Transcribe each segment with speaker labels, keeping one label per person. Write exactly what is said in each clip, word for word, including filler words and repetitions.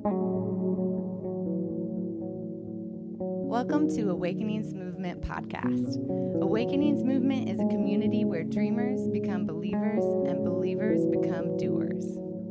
Speaker 1: Welcome to Awakenings Movement Podcast. Awakenings Movement is a community where dreamers become believers and believers become doers.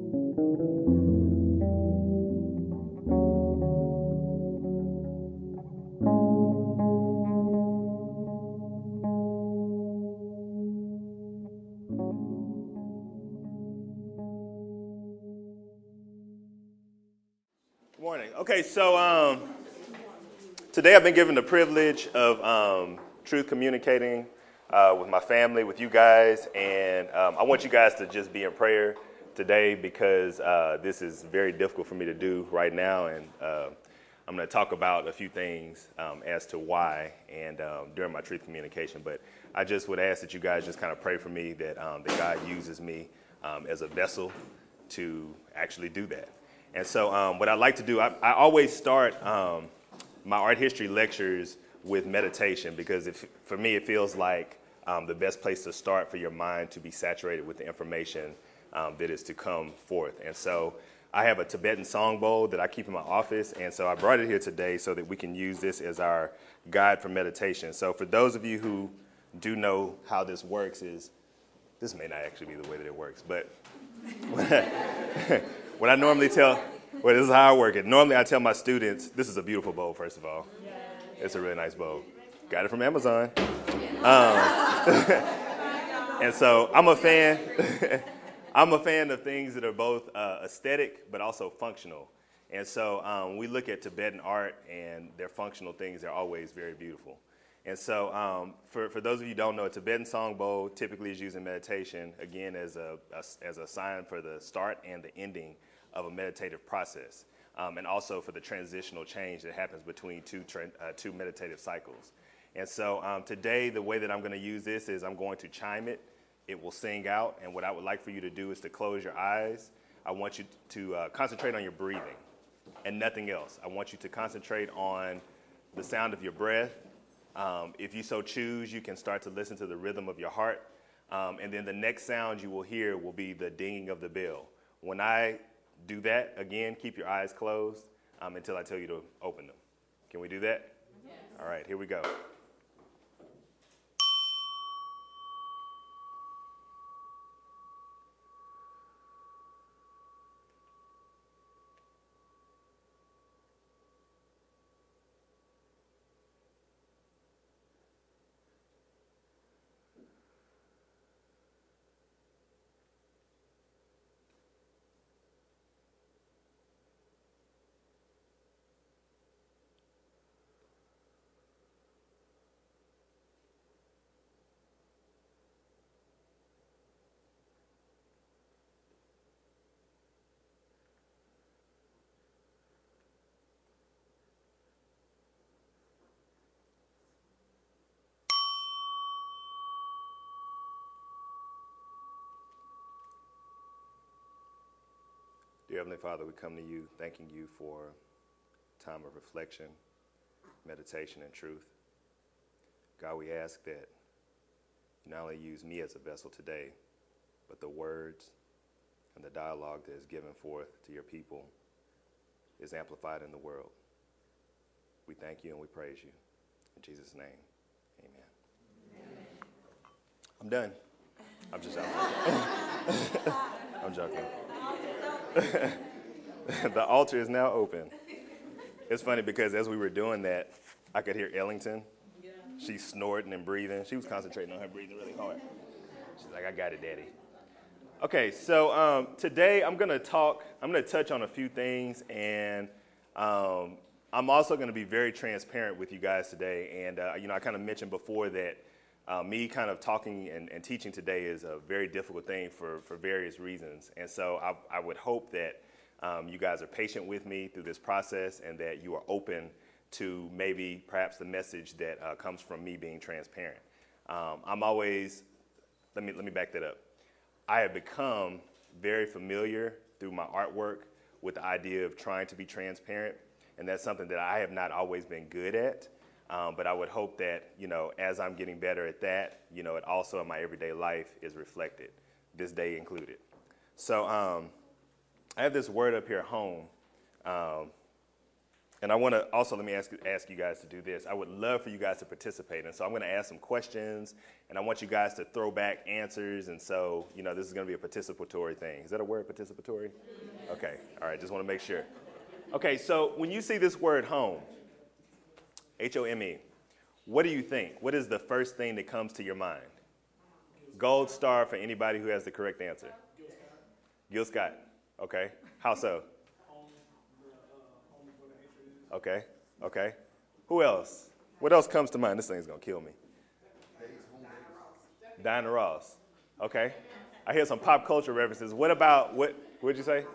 Speaker 2: Good morning. Okay, so um, today I've been given the privilege of um, truth communicating uh, with my family, with you guys, and um, I want you guys to just be in prayer today because uh, this is very difficult for me to do right now, and uh, I'm going to talk about a few things um, as to why and um, during my truth communication. But I just would ask that you guys just kind of pray for me that um, that God uses me um, as a vessel to actually do that. And so um, what I like to do, I, I always start um, my art history lectures with meditation because if, for me it feels like um, the best place to start for your mind to be saturated with the information um, that is to come forth. And so I have a Tibetan song bowl that I keep in my office, and so I brought it here today so that we can use this as our guide for meditation. So for those of you who do know how this works is, this may not actually be the way that it works, but what I normally tell, well, this is how I work it. Normally I tell my students, this is a beautiful bowl, first of all. It's a really nice bowl. Got it from Amazon. Um, and so I'm a fan. I'm a fan of things that are both uh, aesthetic but also functional. And so um, we look at Tibetan art and their functional things, they're always very beautiful. And so um, for, for those of you who don't know, a Tibetan song bowl typically is used in meditation, again, as a, a, as a sign for the start and the ending of a meditative process, um, and also for the transitional change that happens between two, tra- uh, two meditative cycles. And so um, today, the way that I'm going to use this is I'm going to chime it. It will sing out, and what I would like for you to do is to close your eyes. I want you to uh, concentrate on your breathing and nothing else. I want you to concentrate on the sound of your breath. Um, if you so choose, you can start to listen to the rhythm of your heart. Um, and then the next sound you will hear will be the dinging of the bell. When I do that, again, keep your eyes closed um, until I tell you to open them. Can we do that? Yes. All right, here we go. Dear Heavenly Father, we come to you thanking you for time of reflection, meditation, and truth. God, we ask that you not only use me as a vessel today, but the words and the dialogue that is given forth to your people is amplified in the world. We thank you and we praise you. In Jesus' name, amen. Amen. I'm done. I'm just joking. I'm joking. The altar is now open. It's funny because as we were doing that, I could hear Ellington. Yeah. She's snorting and breathing. She was concentrating on her breathing really hard. She's like, I got it, Daddy. Okay, so um, today I'm going to talk, I'm going to touch on a few things, and um, I'm also going to be very transparent with you guys today. And, uh, you know, I kind of mentioned before that uh, me kind of talking and, and teaching today is a very difficult thing for, for various reasons. And so I, I would hope that um, you guys are patient with me through this process and that you are open to maybe perhaps the message that uh, comes from me being transparent. Um, I'm always, let me let me back that up. I have become very familiar through my artwork with the idea of trying to be transparent, and that's something that I have not always been good at. Um, but I would hope that, you know, as I'm getting better at that, you know, it also in my everyday life is reflected, this day included. So um, I have this word up here, home, Um, and I want to also, let me ask, ask you guys to do this. I would love for you guys to participate. And so I'm going to ask some questions, and I want you guys to throw back answers. And so, you know, this is going to be a participatory thing. Is that a word, participatory? Okay. All right. Just want to make sure. Okay. So when you see this word home, H O M E, what do you think? What is the first thing that comes to your mind? Gold star for anybody who has the correct answer. Gil Scott. Okay. How so? Okay. Okay. Who else? What else comes to mind? This thing's going to kill me. Diana Ross. Okay. I hear some pop culture references. What about, what would you say?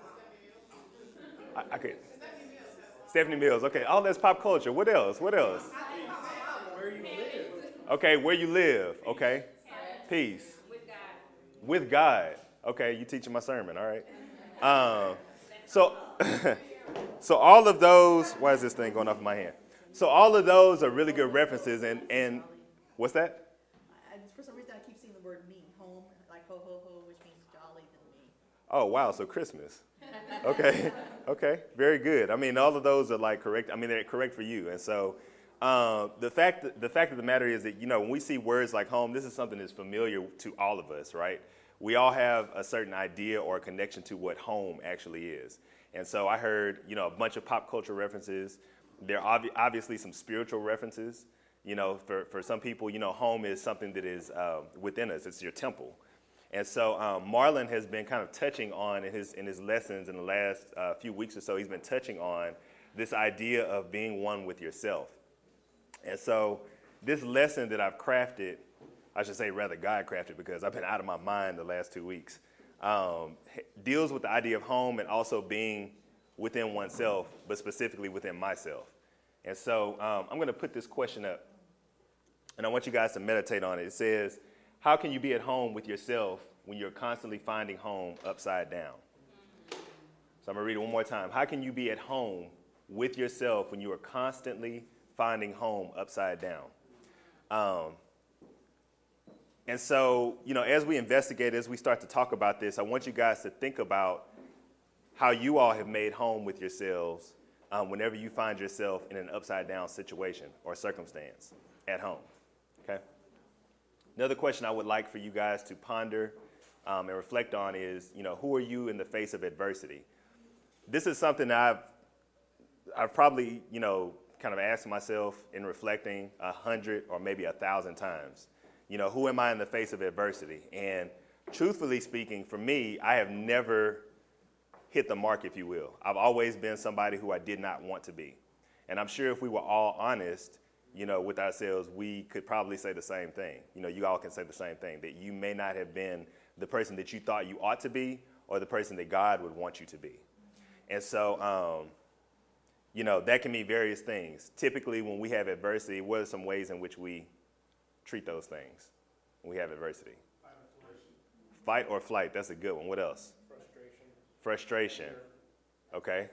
Speaker 2: I, I could. Stephanie Mills. Okay. All that's pop culture. What else? What else?
Speaker 3: Where you live.
Speaker 2: Okay. Where you live. Okay. Peace.
Speaker 4: With God.
Speaker 2: With God. Okay. You teaching my sermon. All right. Um, so, so all of those, why is this thing going off in my hand? So all of those are really good references. And, and what's that?
Speaker 3: I, for some reason, I keep seeing the word me, home, like ho, ho, ho, which means jolly than me.
Speaker 2: Oh, wow. So Christmas. Okay. Okay. Very good. I mean, all of those are like correct. I mean, they're correct for you. And so um, the fact that, the fact of the matter is that, you know, when we see words like home, this is something that's familiar to all of us, right? We all have a certain idea or a connection to what home actually is. And so I heard, you know, a bunch of pop culture references. There are obvi- obviously some spiritual references. You know, for, for some people, you know, home is something that is uh, within us. It's your temple. And so um, Marlon has been kind of touching on in his in his lessons in the last uh, few weeks or so, he's been touching on this idea of being one with yourself. And so this lesson that I've crafted, I should say rather God crafted because I've been out of my mind the last two weeks, um, deals with the idea of home and also being within oneself, but specifically within myself. And so um, I'm going to put this question up, and I want you guys to meditate on it. It says, how can you be at home with yourself when you're constantly finding home upside down? So I'm going to read it one more time. How can you be at home with yourself when you are constantly finding home upside down? Um, and so, you know, as we investigate, as we start to talk about this, I want you guys to think about how you all have made home with yourselves um, whenever you find yourself in an upside down situation or circumstance at home. Okay? Another question I would like for you guys to ponder um, and reflect on is, you know, who are you in the face of adversity? This is something that I've, I've probably, you know, kind of asked myself in reflecting a hundred or maybe a thousand times. You know, who am I in the face of adversity? And truthfully speaking, for me, I have never hit the mark, if you will. I've always been somebody who I did not want to be. And I'm sure if we were all honest, you know, with ourselves, we could probably say the same thing. You know, you all can say the same thing, that you may not have been the person that you thought you ought to be or the person that God would want you to be. And so, um, you know, that can mean various things. Typically, when we have adversity, what are some ways in which we treat those things when we have adversity? Fight or flight. That's a good one. What else? Frustration. Frustration. Okay.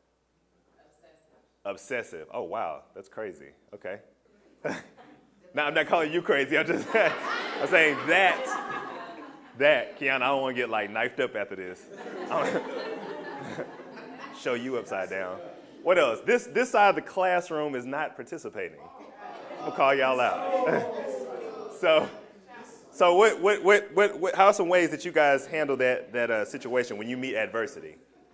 Speaker 2: Obsessive. Oh, wow. That's crazy. Okay. Now, I'm not calling you crazy. I'm just I'm saying that, that, Kiana, I don't want to get, like, knifed up after this. Show you upside down. What else? This this side of the classroom is not participating. I'm going to call y'all out. so, so what, what, what, what, what, how are some ways that you guys handle that, that uh, situation when you meet adversity?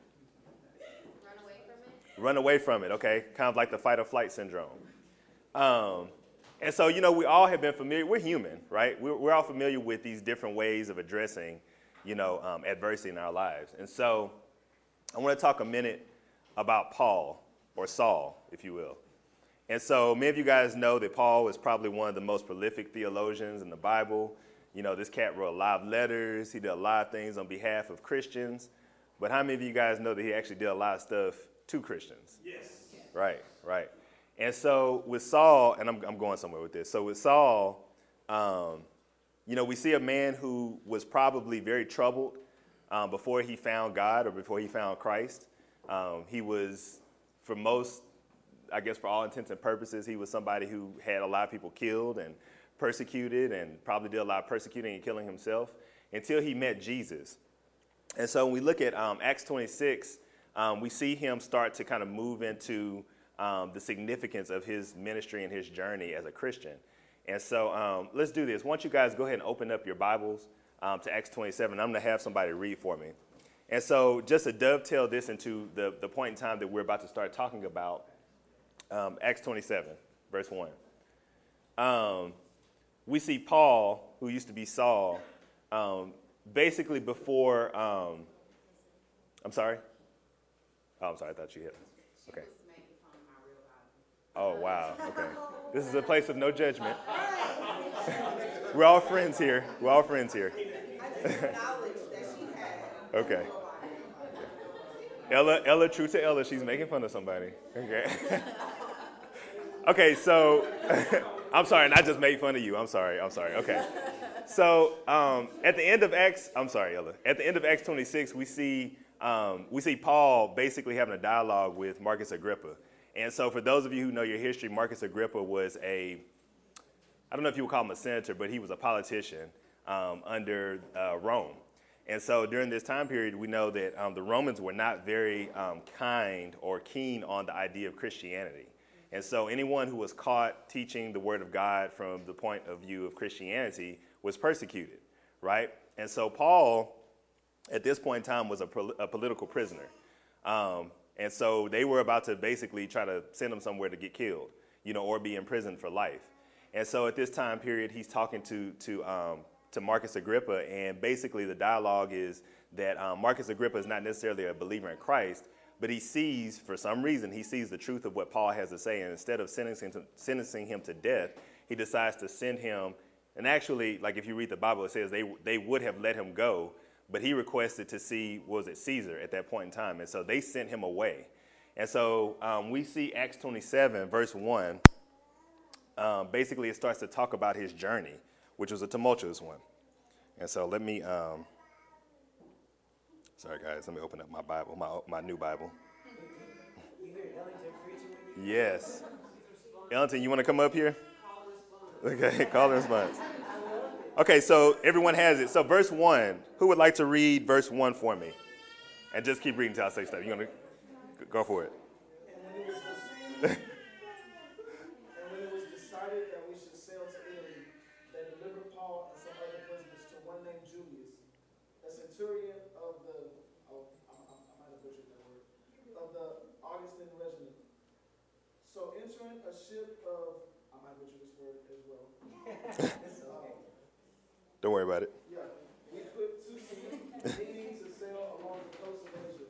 Speaker 2: Run away from it, okay? Kind of like the fight or flight syndrome. Um, and so, you know, we all have been familiar. We're human, right? We're, we're all familiar with these different ways of addressing, you know, um, adversity in our lives. And so I want to talk a minute about Paul, or Saul, if you will. And so many of you guys know that Paul is probably one of the most prolific theologians in the Bible. You know, this cat wrote a lot of letters. He did a lot of things on behalf of Christians. But how many of you guys know that he actually did a lot of stuff to Christians?
Speaker 3: Yes.
Speaker 2: Right, right. And so with Saul, and I'm, I'm going somewhere with this. So with Saul, um, you know, we see a man who was probably very troubled um, before he found God or before he found Christ. Um, he was, for most, I guess for all intents and purposes, he was somebody who had a lot of people killed and persecuted and probably did a lot of persecuting and killing himself until he met Jesus. And so when we look at um, Acts twenty-six, um, we see him start to kind of move into um, the significance of his ministry and his journey as a Christian. And so um, let's do this. Why don't you guys go ahead and open up your Bibles um, to Acts twenty-seven. I'm going to have somebody read for me. And so just to dovetail this into the, the point in time that we're about to start talking about, um, Acts twenty-seven, verse one. Um, we see Paul, who used to be Saul, um, basically before, um, I'm sorry? Oh, I'm sorry, I thought you hit me. Okay. Oh, wow, okay. This is a place of no judgment. We're all friends here. We're all friends here. Okay. Ella, Ella, true to Ella, she's making fun of somebody. Okay. Okay, so I'm sorry, not just made fun of you. I'm sorry. I'm sorry. Okay. So um, at the end of Acts, I'm sorry, Ella. At the end of Acts twenty-six, we see um, we see Paul basically having a dialogue with Marcus Agrippa. And so for those of you who know your history, Marcus Agrippa was a, I don't know if you would call him a senator, but he was a politician um, under uh, Rome. And so during this time period, we know that um, the Romans were not very um, kind or keen on the idea of Christianity. And so anyone who was caught teaching the word of God from the point of view of Christianity was persecuted, right? And so Paul, at this point in time, was a, pol- a political prisoner. Um, and so they were about to basically try to send him somewhere to get killed, you know, or be imprisoned for life. And so at this time period, he's talking to to um, to Marcus Agrippa, and basically the dialogue is that um, Marcus Agrippa is not necessarily a believer in Christ, but he sees, for some reason, he sees the truth of what Paul has to say, and instead of sentencing, to, sentencing him to death, he decides to send him, and actually, like if you read the Bible, it says they they would have let him go, but he requested to see, was it Caesar at that point in time, and so they sent him away. And so um, we see Acts twenty-seven, verse one, um, basically it starts to talk about his journey, which was a tumultuous one. And so let me... Um, Sorry, guys. Let me open up my Bible, my my new Bible. Yes. Ellington, you want to come up here? Okay, call and response. Okay, so everyone has it. So verse one, who would like to read verse one for me? And just keep reading until I say stuff. You're going to go for it.
Speaker 4: And when it was decided that we should sail to Italy, they delivered Paul and some other prisoners to one named Julius, a centurion of the, oh, I, I, I might have butchered that word, of the Augustan regiment. So entering a ship of, I might butcher this word as well. um,
Speaker 2: Don't worry about it.
Speaker 4: Yeah, we put to sea, meaning to sail along the coast of Asia.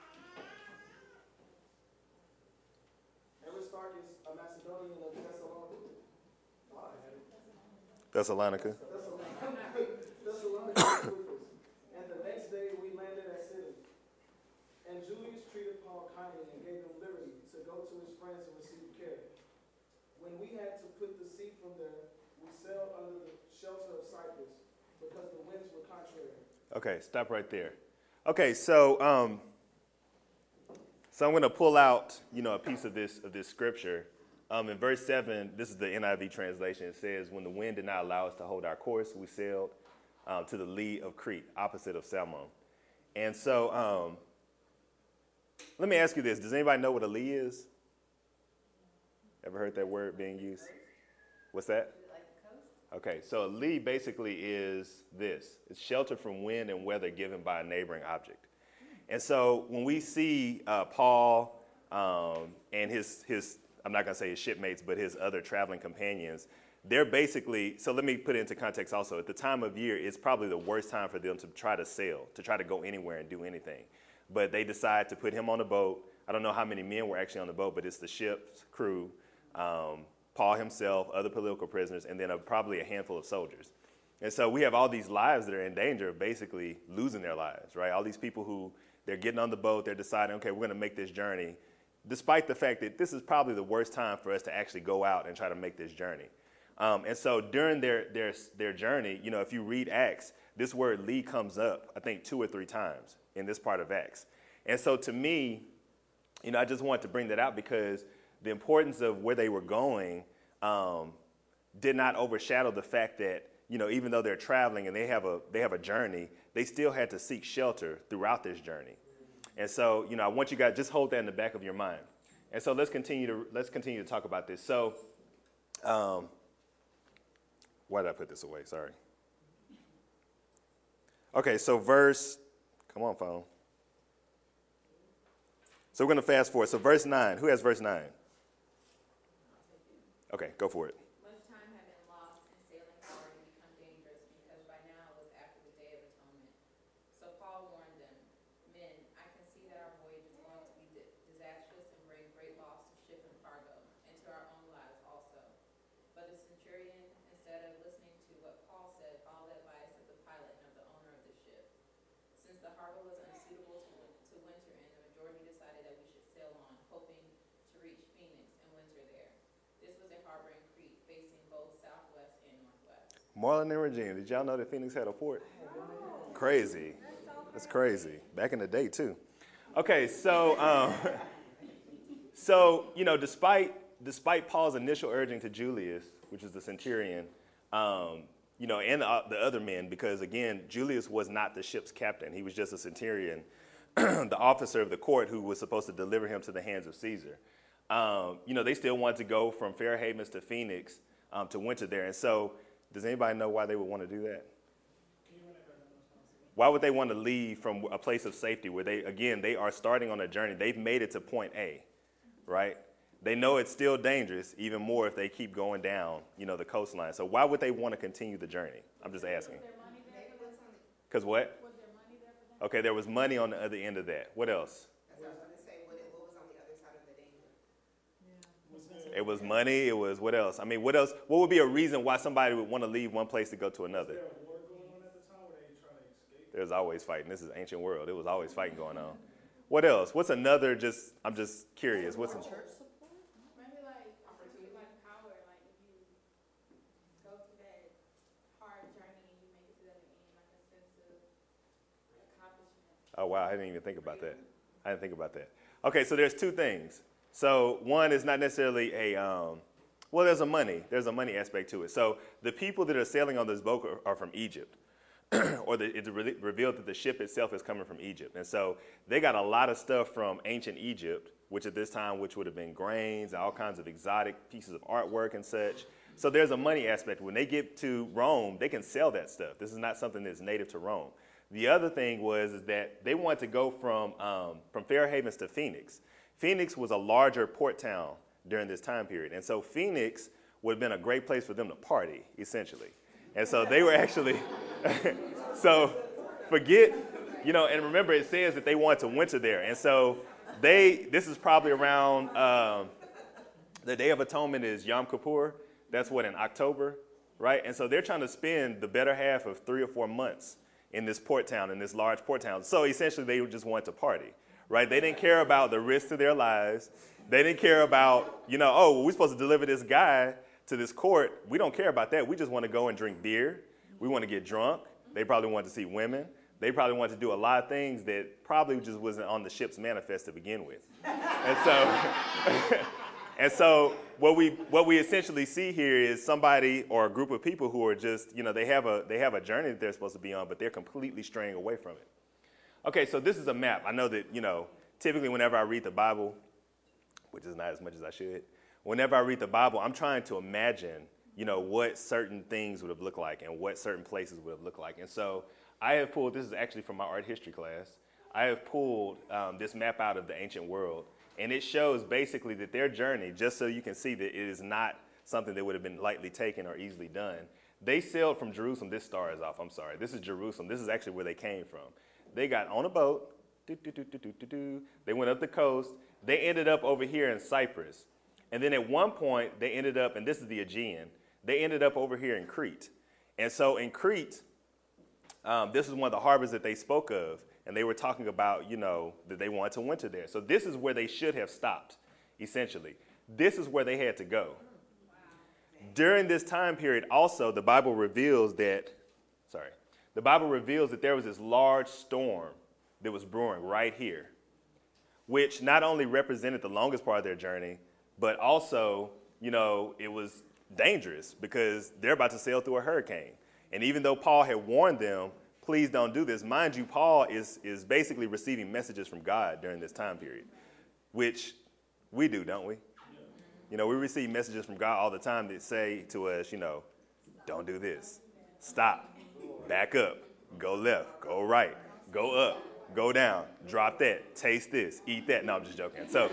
Speaker 4: Aristarchus, a Macedonian of Thessalonica.
Speaker 2: Thessalonica.
Speaker 4: Thessalonica. And the next day we landed at Sidon. And Julius treated Paul kindly and gave him liberty to go to his friends and receive care. When we had to put the sea from there, we sailed under the shelter of Cyprus because the winds were contrary.
Speaker 2: Okay, stop right there. Okay, so um, so I'm going to pull out, you know, a piece of this of this scripture. Um, in verse seven, this is the N I V translation. It says, "When the wind did not allow us to hold our course, we sailed um, to the lee of Crete, opposite of Salmon." And so, um, let me ask you this: does anybody know what a lee is? Ever heard that word being used? What's that? Okay, so a lee basically is this. It's shelter from wind and weather given by a neighboring object. And so when we see uh, Paul um, and his, his, I'm not going to say his shipmates, but his other traveling companions, they're basically, so let me put it into context also. At the time of year, it's probably the worst time for them to try to sail, to try to go anywhere and do anything. But they decide to put him on a boat. I don't know how many men were actually on the boat, but it's the ship's crew, um, Paul himself, other political prisoners, and then a, probably a handful of soldiers. And so we have all these lives that are in danger of basically losing their lives, right? All these people who, they're getting on the boat, they're deciding, okay, we're going to make this journey, despite the fact that this is probably the worst time for us to actually go out and try to make this journey. Um, and so during their, their, their journey, you know, if you read Acts, this word lee comes up, I think, two or three times in this part of Acts. And so to me, you know, I just wanted to bring that out because the importance of where they were going um, did not overshadow the fact that, you know, even though they're traveling and they have a they have a journey, they still had to seek shelter throughout this journey. And so, you know, I want you guys just hold that in the back of your mind. And so let's continue to let's continue to talk about this. So, um, why did I put this away? Sorry. Okay, so verse, come on, phone. So we're going to fast forward. So verse nine. Who has verse nine? Okay, go for it.
Speaker 5: Much time had been lost, and sailing had already become dangerous, because by now it was after the Day of Atonement. So Paul warned them, "Men, I can see that our voyage is going to be di- disastrous and bring great loss to ship and cargo, and to our own lives also." But the centurion, instead of listening to what Paul said, followed the advice of the pilot and of the owner of the ship. Since the harbor was unsuitable to, win- to winter in, the majority decided that we should sail on, hoping to reach Phoenix and winter there. This was a harbor in Crete, facing both southwest and northwest.
Speaker 2: Marlon and Regina, did y'all know that Phoenix had a port? Crazy. That's crazy. Back in the day, too. Okay, so, um, so you know, despite despite Paul's initial urging to Julius, which is the centurion, um, you know, and the, uh, the other men, because, again, Julius was not the ship's captain. He was just a centurion, the officer of the court who was supposed to deliver him to the hands of Caesar. Um, you know, they still wanted to go from Fair Havens to Phoenix um, to winter there. And so does anybody know why they would want to do that? Why would they want to leave from a place of safety where they, again, they are starting on a journey. They've made it to point A, right? They know it's still dangerous, even more if they keep going down, you know, the coastline. So why would they want to continue the journey? I'm just asking. Because what?
Speaker 5: Was there money there for them?
Speaker 2: Okay, there was money on the other end of that. What else?
Speaker 6: That's what I was going to say. What, it, what was on the other side of the danger?
Speaker 2: It was money. It was what else? I mean, what else? What would be a reason why somebody would want to leave one place to go to another?
Speaker 4: Was there a war going on at the time where they trying to escape?
Speaker 2: There's always fighting. This is ancient world. There was always fighting going on. What else? What's another? Just I'm just curious. What's an,
Speaker 5: Maybe like opportunity, like power, like if you go through that hard journey and you make it to the other end, like a sense of accomplishment.
Speaker 2: oh wow, I didn't even think about that. I didn't think about that. Okay, so there's two things. So one is not necessarily a um, well, there's a money. There's a money aspect to it. So the people that are sailing on this boat are, are from Egypt. or the, it's re- revealed that the ship itself is coming from Egypt. And so they got a lot of stuff from ancient Egypt, which at this time, which would have been grains, all kinds of exotic pieces of artwork and such. So there's a money aspect. When they get to Rome, they can sell that stuff. This is not something that's native to Rome. The other thing was is that they wanted to go from, um, from Fair Havens to Phoenix. Phoenix was a larger port town during this time period. And so Phoenix would have been a great place for them to party, essentially. And so they were actually, so forget, you know, and remember it says that they wanted to winter there. And so they, this is probably around, um, the Day of Atonement is Yom Kippur. That's what, in October, right? And so they're trying to spend the better half of three or four months in this port town, in this large port town. So essentially they just wanted to party, right? They didn't care about the risk to their lives. They didn't care about, you know, oh, well, we're supposed to deliver this guy to this court. We don't care about that. We just want to go and drink beer. We want to get drunk. They probably wanted to see women. They probably wanted to do a lot of things that probably just wasn't on the ship's manifest to begin with. And so, and so what we what we essentially see here is somebody or a group of people who are just, you know, they have a they have a journey that they're supposed to be on, but they're completely straying away from it. Okay, so this is a map. I know that, you know, typically whenever I read the Bible, which is not as much as I should, whenever I read the Bible, I'm trying to imagine, you know, what certain things would have looked like and what certain places would have looked like. And so I have pulled, this is actually from my art history class, I have pulled um, this map out of the ancient world. And it shows basically that their journey, just so you can see that it is not something that would have been lightly taken or easily done. They sailed from Jerusalem. This star is off. I'm sorry. This is Jerusalem. This is actually where they came from. They got on a boat. Doo, doo, doo, doo, doo, doo, doo. They went up the coast. They ended up over here in Cyprus. And then at one point, they ended up, and this is the Aegean, they ended up over here in Crete. And so in Crete, um, this is one of the harbors that they spoke of. And they were talking about, you know, that they wanted to winter there. So this is where they should have stopped, essentially. This is where they had to go. Wow. During this time period, also, the Bible reveals that, sorry, the Bible reveals that there was this large storm that was brewing right here, which not only represented the longest part of their journey, but also, you know, it was dangerous because they're about to sail through a hurricane. And even though Paul had warned them please don't do this. Mind you, Paul is, is basically receiving messages from God during this time period, which we do, don't we? You know, we receive messages from God all the time that say to us, you know, don't do this. Stop. Back up. Go left. Go right. Go up. Go down. Drop that. Taste this. Eat that. No, I'm just joking. So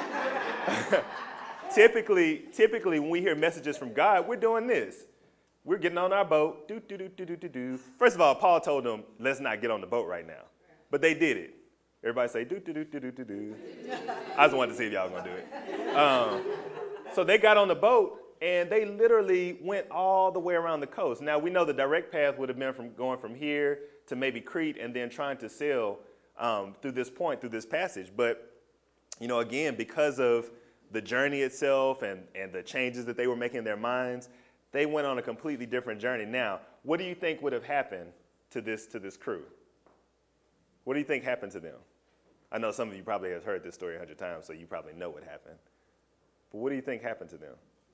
Speaker 2: typically, typically when we hear messages from God, we're doing this. We're getting on our boat. Do, do, do, do, do, do, do. First of all, Paul told them, let's not get on the boat right now. But they did it. Everybody say, do, do, do, do, do, do, do. I just wanted to see if y'all were going to do it. Um, so they got on the boat, and they literally went all the way around the coast. Now, we know the direct path would have been from going from here to maybe Crete and then trying to sail um, through this point, through this passage. But, you know, again, because of the journey itself and, and the changes that they were making in their minds, they went on a completely different journey. Now, what do you think would have happened to this to this crew? What do you think happened to them? I know some of you probably have heard this story a hundred times, so you probably know what happened. But what do you think happened to them?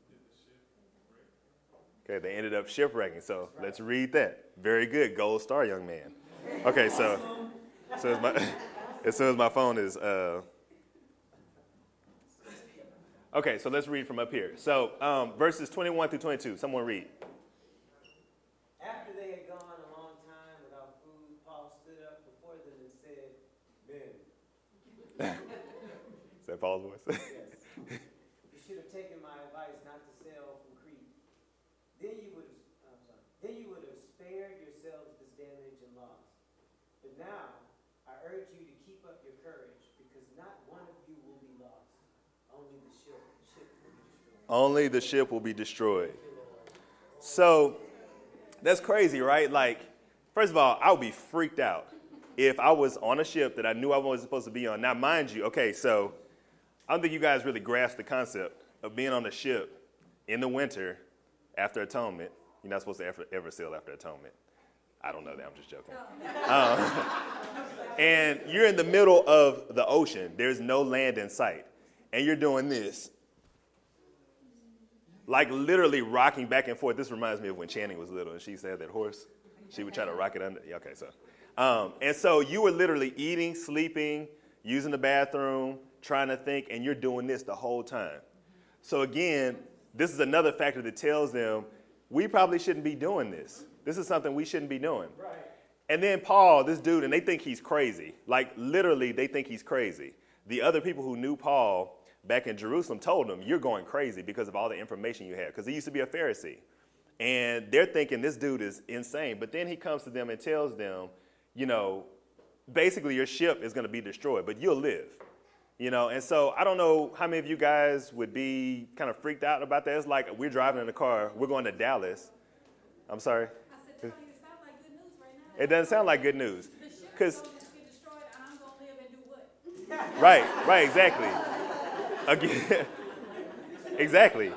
Speaker 2: Okay, they ended up shipwrecking. So let's read that. Very good. Gold star, young man. Okay, so as soon as my, as soon as my phone is... Uh, okay, so let's read from up here. So um, verses twenty-one through twenty-two. Someone read.
Speaker 7: After they had gone a long time without food, Paul stood up before them and said, Men.
Speaker 2: Is that Paul's voice?
Speaker 7: Yes. You should have taken my advice not to sail from Crete. Then you would have, I'm sorry, then you would have spared yourselves this damage and loss. But now I urge you to keep up your courage, because not one of you will be lost. Only the ship, ship will be destroyed.
Speaker 2: Only the ship will be destroyed. So that's crazy, right? Like, first of all, I would be freaked out if I was on a ship that I knew I wasn't supposed to be on. Now, mind you, okay, so I don't think you guys really grasp the concept of being on a ship in the winter after atonement. You're not supposed to ever, ever sail after atonement. I don't know that. I'm just joking. Um, and you're in the middle of the ocean. There's no land in sight. And you're doing this. Like literally rocking back and forth. This reminds me of when Channing was little and she used to have that horse. She would try to rock it under. Yeah, okay, so. Um, and so you were literally eating, sleeping, using the bathroom, trying to think, and you're doing this the whole time. So again, this is another factor that tells them we probably shouldn't be doing this. This is something we shouldn't be doing. Right. And then Paul, this dude, and they think he's crazy. Like literally, they think he's crazy. The other people who knew Paul back in Jerusalem told him, you're going crazy because of all the information you have, because he used to be a Pharisee. And they're thinking this dude is insane. But then he comes to them and tells them, you know, basically your ship is going to be destroyed, but you'll live. You know, and so I don't know how many of you guys would be kind of freaked out about that. It's like we're driving in a car. We're going to Dallas. I'm sorry.
Speaker 3: I said, Tony, it sounds like good news right now.
Speaker 2: It doesn't sound like good news.
Speaker 3: The ship is
Speaker 2: Because
Speaker 3: going to get destroyed, and I'm going to live and do what?
Speaker 2: right, right, exactly. Again, exactly.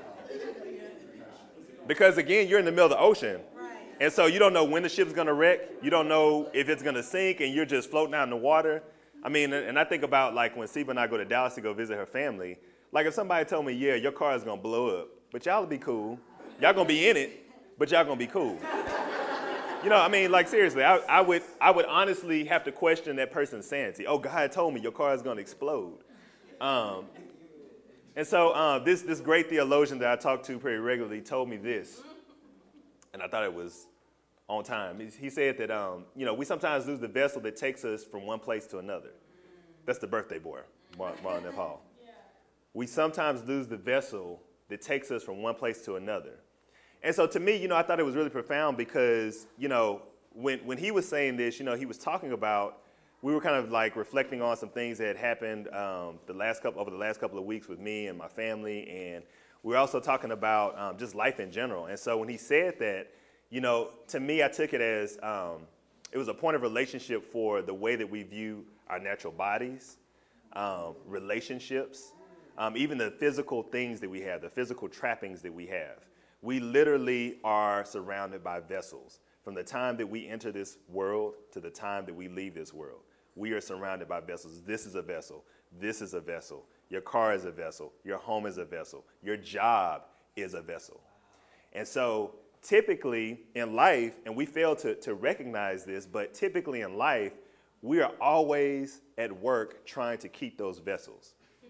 Speaker 2: Because again, you're in the middle of the ocean. And so you don't know when the ship's going to wreck. You don't know if it's going to sink, and you're just floating out in the water. I mean, and I think about like when Seba and I go to Dallas to go visit her family. Like if somebody told me, yeah, your car is going to blow up, but y'all will be cool. Y'all going to be in it, but y'all going to be cool. You know, I mean, like seriously, I, I would I would honestly have to question that person's sanity. Oh, God told me your car is going to explode. Um, and so uh, this, this great theologian that I talk to pretty regularly told me this. And I thought it was on time. He said that, um, you know, we sometimes lose the vessel that takes us from one place to another. That's the birthday boy, Marlon F. Hall. Yeah. We sometimes lose the vessel that takes us from one place to another. And so to me, you know, I thought it was really profound because, you know, when, when he was saying this, you know, he was talking about, we were kind of like reflecting on some things that had happened um, the last couple over the last couple of weeks with me and my family. And we were also talking about um, just life in general. And so when he said that, you know, to me, I took it as um, it was a point of relationship for the way that we view our natural bodies, um, relationships, um, even the physical things that we have, the physical trappings that we have. We literally are surrounded by vessels. From the time that we enter this world to the time that we leave this world, we are surrounded by vessels. This is a vessel. This is a vessel. Your car is a vessel. Your home is a vessel. Your job is a vessel. And so typically in life, and we fail to, to recognize this, but typically in life, we are always at work trying to keep those vessels.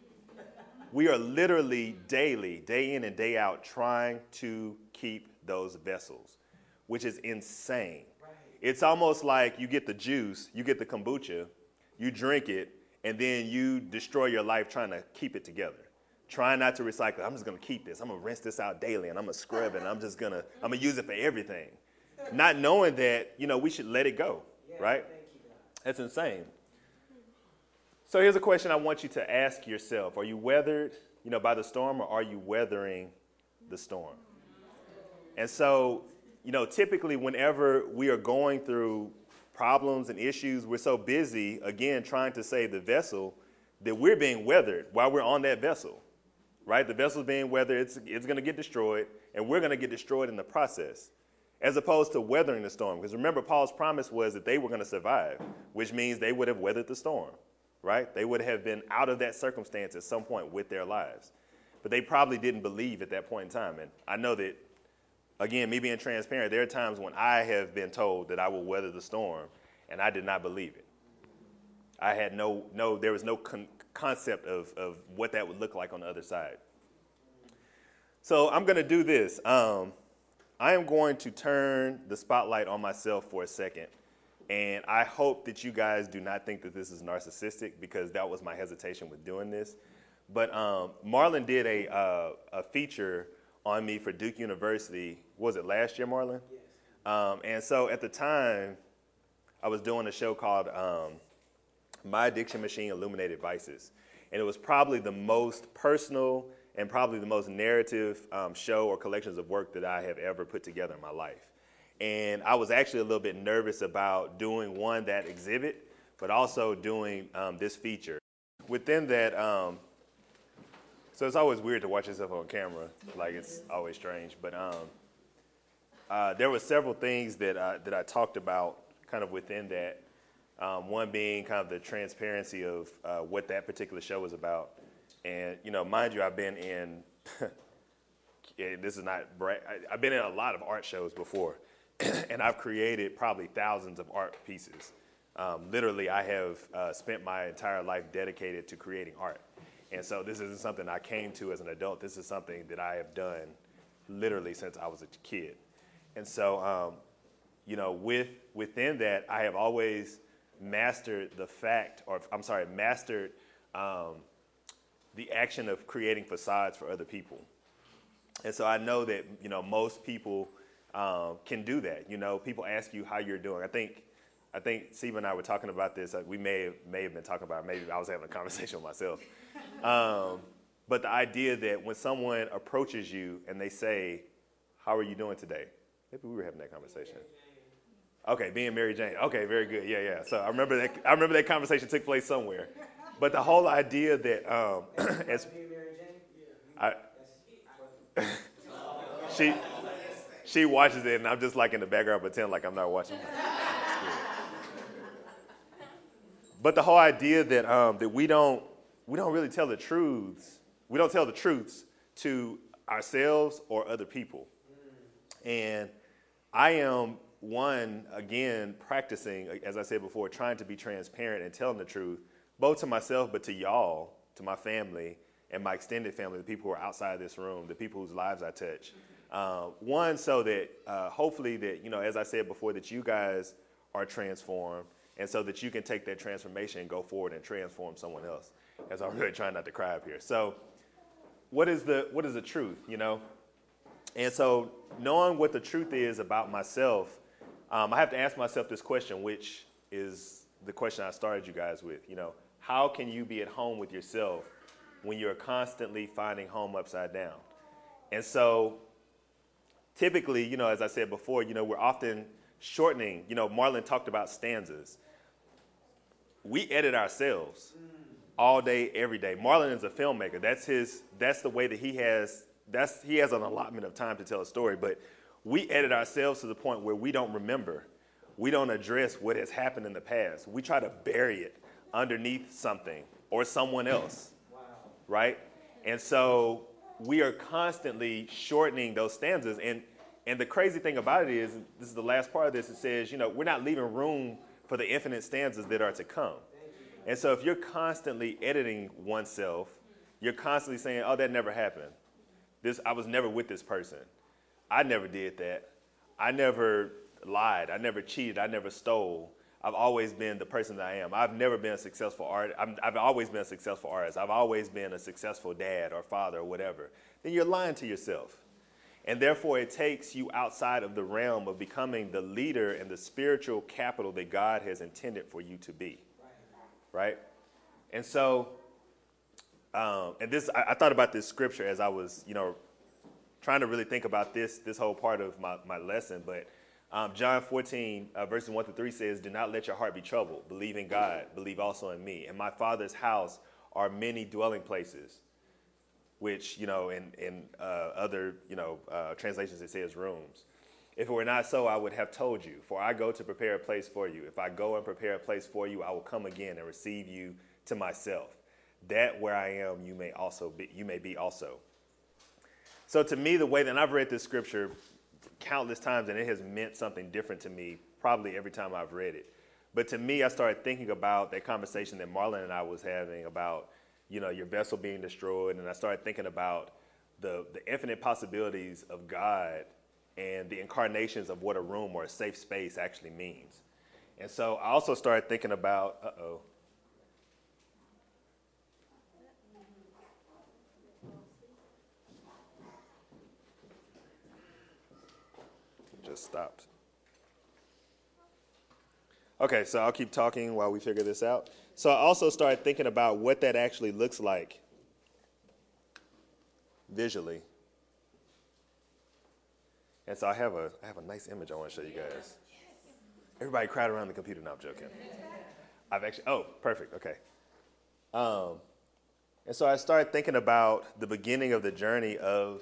Speaker 2: We are literally daily, day in and day out, trying to keep those vessels, which is insane. Right. It's almost like you get the juice, you get the kombucha, you drink it, and then you destroy your life trying to keep it together. Trying not to recycle. I'm just going to keep this. I'm going to rinse this out daily, and I'm going to scrub it, and I'm just going to, I'm going to use it for everything. Not knowing that, you know, we should let it go, yeah, right? That's insane. So here's a question I want you to ask yourself. Are you weathered, you know, by the storm, or are you weathering the storm? And so, you know, typically whenever we are going through problems and issues, we're so busy, again, trying to save the vessel that we're being weathered while we're on that vessel, right? The vessel's being weathered, it's, it's going to get destroyed, and we're going to get destroyed in the process, as opposed to weathering the storm. Because remember, Paul's promise was that they were going to survive, which means they would have weathered the storm. Right? They would have been out of that circumstance at some point with their lives. But they probably didn't believe at that point in time. And I know that, again, me being transparent, there are times when I have been told that I will weather the storm, and I did not believe it. I had no, no there was no con- concept of, of what that would look like on the other side. So I'm going to do this. Um, I am going to turn the spotlight on myself for a second. And I hope that you guys do not think that this is narcissistic, because that was my hesitation with doing this. But um, Marlon did a, uh, a feature on me for Duke University. Was it last year, Marlon? Yes. Um, and so at the time, I was doing a show called um, My Addiction Machine Illuminated Vices. And it was probably the most personal and probably the most narrative um, show or collections of work that I have ever put together in my life. And I was actually a little bit nervous about doing, one, that exhibit, but also doing um, this feature. Within that, um, so it's always weird to watch yourself on camera, like it's always strange. But um, uh, there were several things that I, that I talked about kind of within that. Um, one being kind of the transparency of uh, what that particular show was about. And, you know, mind you, I've been in, this is not, bra- I, I've been in a lot of art shows before. And I've created probably thousands of art pieces. Um, literally, I have uh, spent my entire life dedicated to creating art. And so this isn't something I came to as an adult. This is something that I have done literally since I was a kid. And so, um, you know, with within that, I have always mastered the fact, or I'm sorry, mastered um, the action of creating facades for other people. And so I know that, you know, most people Um, can do that. You know, people ask you how you're doing. I think, I think Steve and I were talking about this. Uh, we may have, may have been talking about it. Maybe I was having a conversation with myself. Um, but the idea that when someone approaches you and they say, "How are you doing today?" Maybe we were having that conversation. Okay, being Mary Jane. Okay, very good. Yeah, yeah. So I remember that. I remember that conversation took place somewhere. But the whole idea that um, as I, she. She watches it, and I'm just like in the background, pretend like I'm not watching. But the whole idea that um, that we don't we don't really tell the truths, we don't tell the truths to ourselves or other people. And I am one again practicing, as I said before, trying to be transparent and telling the truth, both to myself but to y'all, to my family and my extended family, the people who are outside this room, the people whose lives I touch. Uh, one, so that uh, hopefully that, you know, as I said before, that you guys are transformed, and so that you can take that transformation and go forward and transform someone else, as I'm really trying not to cry up here. So what is the what is the truth, you know? And so knowing what the truth is about myself, um, I have to ask myself this question, which is the question I started you guys with. You know, how can you be at home with yourself when you're constantly finding home upside down? And so typically, you know, as I said before, you know, we're often shortening. You know, Marlon talked about stanzas. We edit ourselves all day, every day. Marlon is a filmmaker. That's his. That's the way that he has. That's he has an allotment of time to tell a story. But we edit ourselves to the point where we don't remember. We don't address what has happened in the past. We try to bury it underneath something or someone else. Wow. Right? And so we are constantly shortening those stanzas. And And the crazy thing about it is, this is the last part of this, it says, you know, we're not leaving room for the infinite stanzas that are to come. And so if you're constantly editing oneself, you're constantly saying, oh, that never happened. This, I was never with this person. I never did that. I never lied. I never cheated. I never stole. I've always been the person that I am. I've never been a successful artist. I've always been a successful artist. I've always been a successful dad or father or whatever. Then you're lying to yourself. And therefore, it takes you outside of the realm of becoming the leader and the spiritual capital that God has intended for you to be. Right? And so, um, and this, I, I thought about this scripture as I was, you know, trying to really think about this, this whole part of my, my lesson. But um, John fourteen, uh, verses one through three says, do not let your heart be troubled. Believe in God. Believe also in me. In my Father's house are many dwelling places, which, you know, in, in uh, other, you know, uh, translations it says rooms. If it were not so, I would have told you, for I go to prepare a place for you. If I go and prepare a place for you, I will come again and receive you to myself, that where I am, you may also be, you may be also. So to me, the way that, and I've read this scripture countless times, and it has meant something different to me probably every time I've read it. But to me, I started thinking about that conversation that Marlon and I was having about, you know, your vessel being destroyed. And I started thinking about the, the infinite possibilities of God and the incarnations of what a room or a safe space actually means. And so I also started thinking about, uh-oh. Just stopped. Okay, so I'll keep talking while we figure this out. So I also started thinking about what that actually looks like visually. And so I have a I have a nice image I want to show you guys. Everybody crowd around the computer. No, I'm joking. I've actually, oh, perfect, okay. Um, and so I started thinking about the beginning of the journey of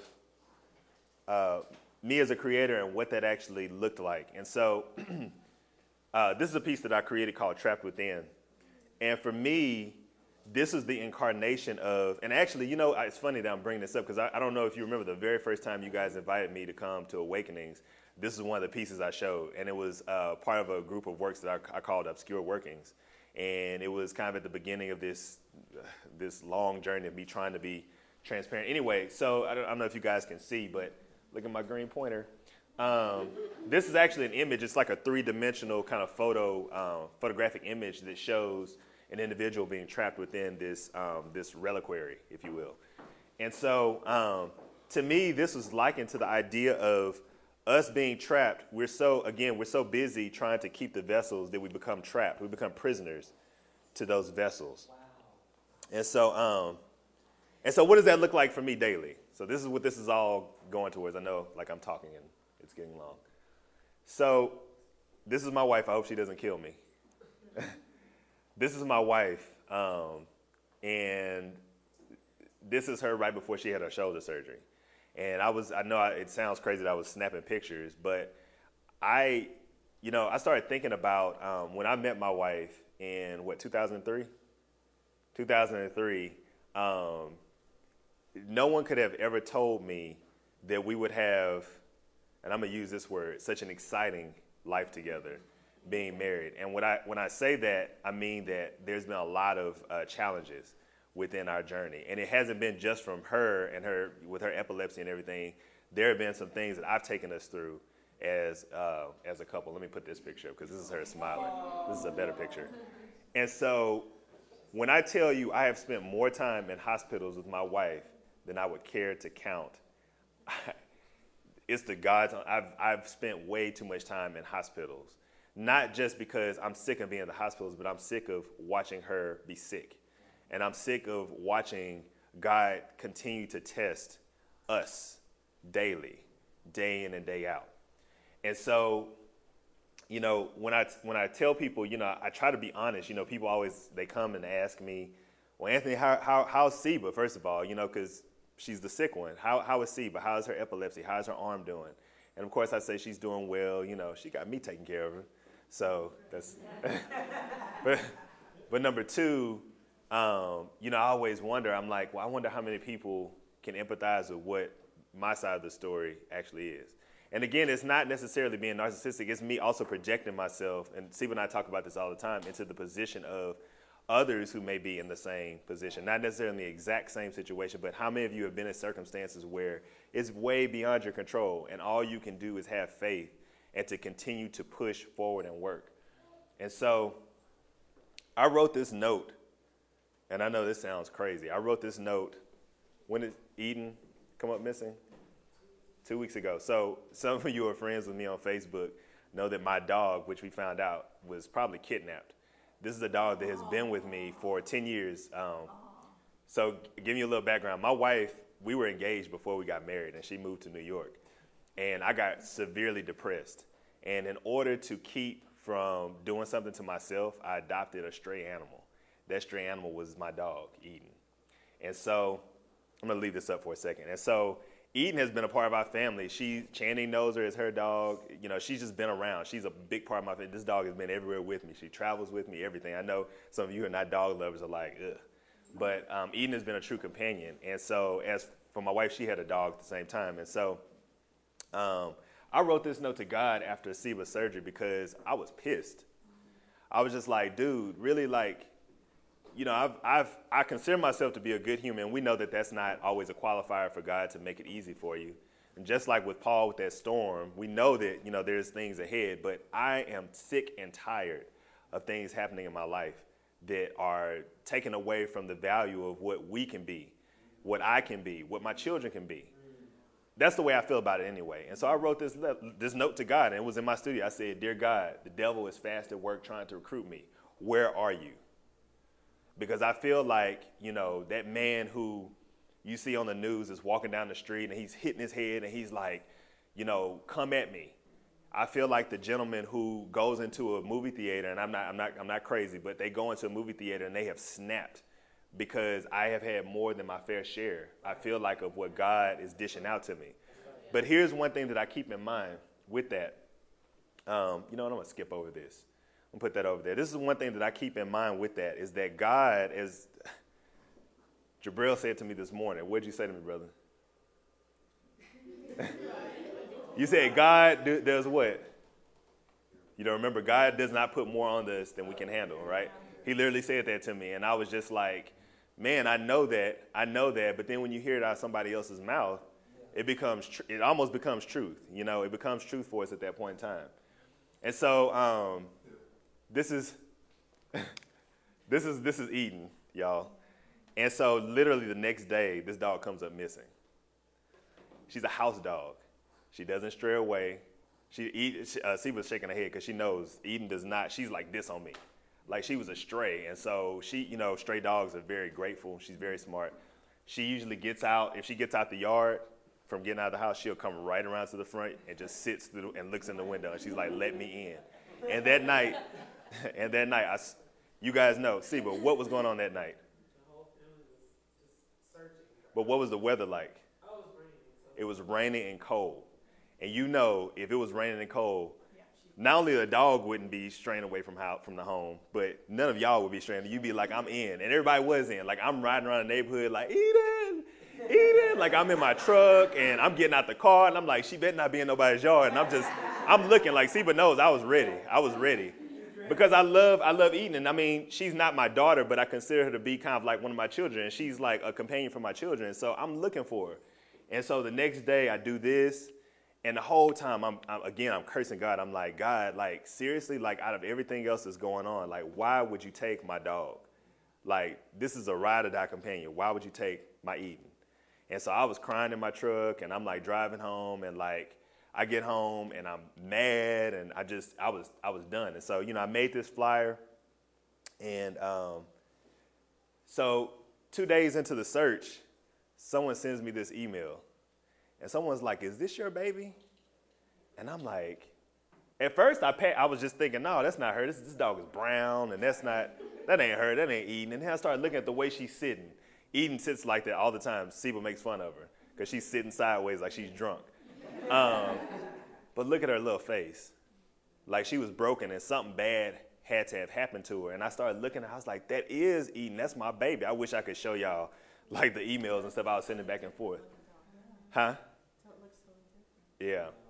Speaker 2: uh, me as a creator and what that actually looked like. And so uh, this is a piece that I created called Trapped Within. And for me, this is the incarnation of, and actually, you know, it's funny that I'm bringing this up because I, I don't know if you remember the very first time you guys invited me to come to Awakenings. This is one of the pieces I showed, and it was uh, part of a group of works that I, I called Obscure Workings. And it was kind of at the beginning of this uh, this long journey of me trying to be transparent. Anyway, so I don't, I don't know if you guys can see, but look at my green pointer. Um, this is actually an image. It's like a three-dimensional kind of photo, um, photographic image that shows an individual being trapped within this um, this reliquary, if you will. And so, um, to me, this was likened to the idea of us being trapped. We're so, again, we're so busy trying to keep the vessels that we become trapped. We become prisoners to those vessels. Wow. And so, um, and so, what does that look like for me daily? So this is what this is all going towards. I know, like I'm talking and it's getting long. So this is my wife. I hope she doesn't kill me. This is my wife, um, and this is her right before she had her shoulder surgery. And I was, I know I, it sounds crazy that I was snapping pictures, but I, you know, I started thinking about um, when I met my wife in, what, two thousand three? two thousand three, um, no one could have ever told me that we would have, and I'm going to use this word, such an exciting life together, being married. And when I when I say that, I mean that there's been a lot of uh, challenges within our journey. And it hasn't been just from her and her, with her epilepsy and everything. There have been some things that I've taken us through as uh, as a couple. Let me put this picture up because this is her smiling. This is a better picture. And so when I tell you I have spent more time in hospitals with my wife than I would care to count, it's the God's, I've, I've spent way too much time in hospitals. Not just because I'm sick of being in the hospitals, but I'm sick of watching her be sick. And I'm sick of watching God continue to test us daily, day in and day out. And so, you know, when I when I tell people, you know, I try to be honest. You know, people always, they come and ask me, well, Anthony, how, how how's Seba, first of all, you know, because she's the sick one. How How is Seba? How's her epilepsy? How's her arm doing? And, of course, I say she's doing well. You know, she got me taking care of her. So that's, but, but number two, um, you know, I always wonder, I'm like, well, I wonder how many people can empathize with what my side of the story actually is. And again, it's not necessarily being narcissistic. It's me also projecting myself, and Siba and I talk about this all the time, into the position of others who may be in the same position. Not necessarily in the exact same situation, but how many of you have been in circumstances where it's way beyond your control, and all you can do is have faith and to continue to push forward and work. And so I wrote this note, and I know this sounds crazy. I wrote this note. When did Eden come up missing? Two weeks ago. So some of you are friends with me on Facebook know that my dog, which we found out, was probably kidnapped. This is a dog that has been with me for ten years. Um, so give you a little background. My wife, we were engaged before we got married, and she moved to New York. And I got severely depressed. And in order to keep from doing something to myself, I adopted a stray animal. That stray animal was my dog, Eden. And so I'm going to leave this up for a second. And so Eden has been a part of our family. She, Channing knows her as her dog. You know, she's just been around. She's a big part of my family. This dog has been everywhere with me. She travels with me, everything. I know some of you who are not dog lovers are like, ugh. But um, Eden has been a true companion. And so as for my wife, she had a dog at the same time. And so um, I wrote this note to God after Siba's surgery because I was pissed. I was just like, dude, really, like, you know, I've, I've, I consider myself to be a good human. We know that that's not always a qualifier for God to make it easy for you. And just like with Paul with that storm, we know that, you know, there's things ahead, but I am sick and tired of things happening in my life that are taken away from the value of what we can be, what I can be, what my children can be. That's the way I feel about it anyway. And so I wrote this, le- this note to God, and it was in my studio. I said, "Dear God, the devil is fast at work trying to recruit me. Where are you?" Because I feel like, you know, that man who you see on the news is walking down the street and he's hitting his head and he's like, you know, come at me. I feel like the gentleman who goes into a movie theater, and I'm not, I'm not, I'm not crazy, but they go into a movie theater and they have snapped because I have had more than my fair share, I feel like, of what God is dishing out to me. But here's one thing that I keep in mind with that. Um, you know what, I'm going to skip over this. I'm going to put that over there. This is one thing that I keep in mind with that is that God, as Jabril said to me this morning, what did you say to me, brother? You said God do, does what? You know, remember, God does not put more on us than we can handle, right? He literally said that to me, and I was just like, man, I know that, I know that, but then when you hear it out of somebody else's mouth, it becomes, tr- it almost becomes truth. You know, it becomes truth for us at that point in time. And so, um, This is, this is, this is Eden, y'all. And so literally the next day, this dog comes up missing. She's a house dog. She doesn't stray away. She, she uh, Siba's shaking her head because she knows Eden does not, she's like this on me. Like she was a stray. And so she, you know, stray dogs are very grateful. She's very smart. She usually gets out, if she gets out the yard from getting out of the house, she'll come right around to the front and just sits through and looks in the window. And she's like, let me in. And that night, And that night, I, you guys know, see, but what was going on that night? But what was the weather like? It was raining and cold. And you know, if it was raining and cold, not only the dog wouldn't be straying away from how, from the home, but none of y'all would be straying. You'd be like, I'm in. And everybody was in. Like, I'm riding around the neighborhood like, Eden, Eden. Like, I'm in my truck, and I'm getting out the car, and I'm like, she better not be in nobody's yard. And I'm just, I'm looking like, Siba knows I was ready. I was ready. Because I love I love Eden. And I mean, she's not my daughter, but I consider her to be kind of like one of my children. And she's like a companion for my children. So I'm looking for her. And so the next day I do this. And the whole time, I'm, I'm again, I'm cursing God. I'm like, God, like, seriously, like, out of everything else that's going on, like, why would you take my dog? Like, this is a ride or die companion. Why would you take my Eden? And so I was crying in my truck, and I'm like driving home, and like, I get home and I'm mad, and I just, I was, I was done. And so, you know, I made this flyer, and um, so two days into the search, someone sends me this email, and someone's like, "Is this your baby?" And I'm like, at first I pa- I was just thinking, no, that's not her. This, this dog is brown, and that's not, that ain't her. That ain't Eden. And then I started looking at the way she's sitting. Eden sits like that all the time. Siba makes fun of her because she's sitting sideways like she's drunk. Um, but look at her little face. Like she was broken and something bad had to have happened to her. And I started looking at her. I was like, that is Eden. That's my baby. I wish I could show y'all like the emails and stuff I was sending back and forth. Huh? Yeah.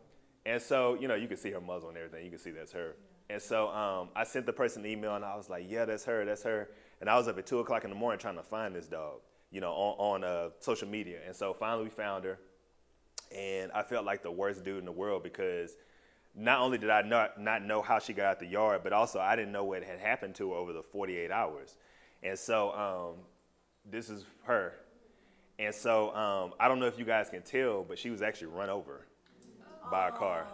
Speaker 2: And so, you know, you can see her muzzle and everything. You can see that's her. And so um, I sent the person an email, and I was like, yeah, that's her, that's her. And I was up at two o'clock in the morning trying to find this dog, you know, on, on uh, social media. And so finally we found her. And I felt like the worst dude in the world because not only did I not, not know how she got out the yard, but also I didn't know what had happened to her over the forty-eight hours. And so um, this is her. And so um, I don't know if you guys can tell, but she was actually run over by a car.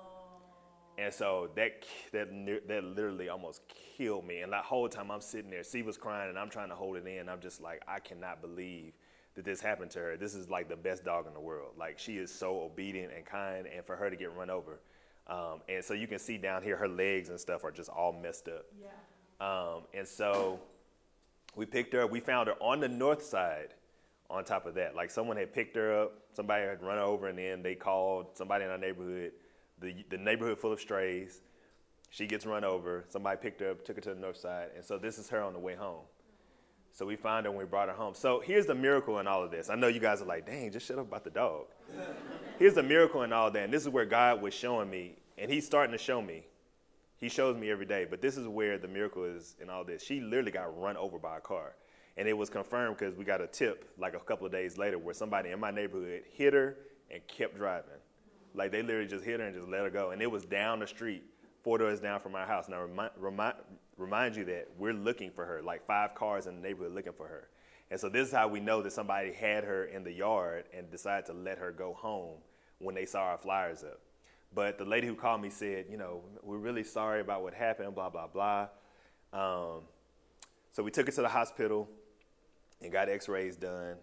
Speaker 2: And so that that that literally almost killed me. And that whole time I'm sitting there, she was crying, and I'm trying to hold it in. I'm just like, I cannot believe that this happened to her. This is like the best dog in the world. Like, she is so obedient and kind, and for her to get run over. Um, and so you can see down here, her legs and stuff are just all messed up. Yeah. Um, and so we picked her up. We found her on the north side on top of that. Like, someone had picked her up. Somebody had run her over, and then they called somebody in our neighborhood. The, the neighborhood full of strays. She gets run over. Somebody picked her up, took her to the north side. And so this is her on the way home. So we found her and we brought her home. So here's the miracle in all of this. I know you guys are like, dang, just shut up about the dog. Here's the miracle in all that. And this is where God was showing me. And he's starting to show me. He shows me every day. But this is where the miracle is in all this. She literally got run over by a car. And it was confirmed because we got a tip like a couple of days later where somebody in my neighborhood hit her and kept driving. Like, they literally just hit her and just let her go. And it was down the street, four doors down from our house. Now, remind, remind, remind you that we're looking for her, like five cars in the neighborhood looking for her. And so this is how we know that somebody had her in the yard and decided to let her go home when they saw our flyers up. But the lady who called me said, you know, we're really sorry about what happened, blah, blah, blah. Um, so we took her to the hospital and got x-rays done.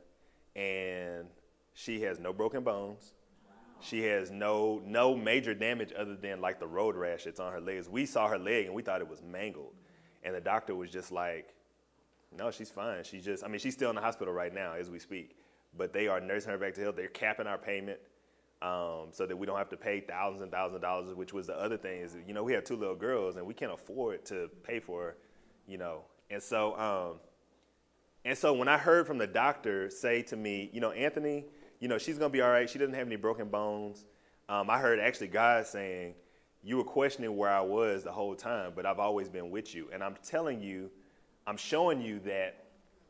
Speaker 2: And she has no broken bones. She has no no major damage other than like the road rash that's on her legs. We saw her leg and we thought it was mangled. And the doctor was just like, no, she's fine. She's just, I mean, she's still in the hospital right now as we speak. But they are nursing her back to health. They're capping our payment um, so that we don't have to pay thousands and thousands of dollars, which was the other thing is, you know, we have two little girls and we can't afford to pay for her, you know. And so, um, and so when I heard from the doctor say to me, you know, Anthony, you know, she's going to be all right. She doesn't have any broken bones. Um, I heard actually God saying, you were questioning where I was the whole time, but I've always been with you. And I'm telling you, I'm showing you that,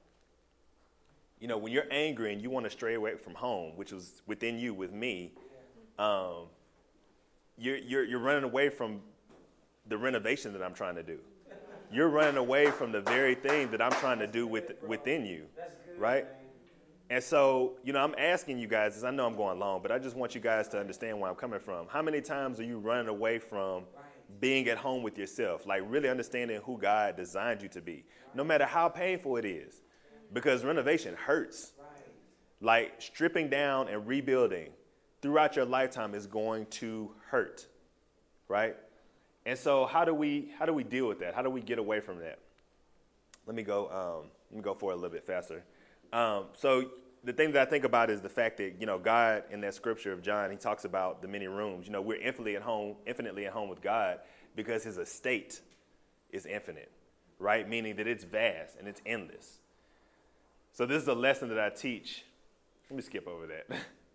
Speaker 2: you know, when you're angry and you want to stray away from home, which was within you with me, um, you're, you're, you're running away from the renovation that I'm trying to do. You're running away from the very thing that I'm trying to do with, within you, right? And so, you know, I'm asking you guys, as I know I'm going long, but I just want you guys to understand where I'm coming from. How many times are you running away from being at home with yourself, like really understanding who God designed you to be, no matter how painful it is? Because renovation hurts. Like, stripping down and rebuilding throughout your lifetime is going to hurt, right? And so how do we how do we deal with that? How do we get away from that? Let me go, um, let me go for it a little bit faster. Um, so the thing that I think about is the fact that, you know, God in that scripture of John, he talks about the many rooms. You know, we're infinitely at home, infinitely at home with God because his estate is infinite, right? Meaning that it's vast and it's endless. So this is a lesson that I teach. Let me skip over that.